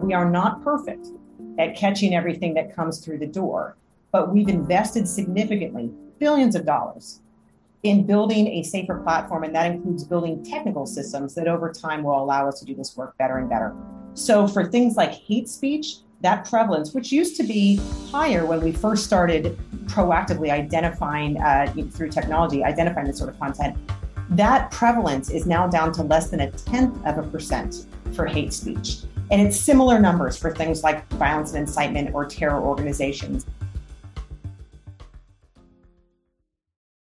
We are not perfect at catching everything that comes through the door, but we've invested significantly, billions of dollars, in building a safer platform, and that includes building technical systems that over time will allow us to do this work better and better. So for things like hate speech, that prevalence, which used to be higher when we first started proactively identifying through technology, identifying this sort of content, that prevalence is now down to less than 0.1% for hate speech. And it's similar numbers for things like violence and incitement or terror organizations.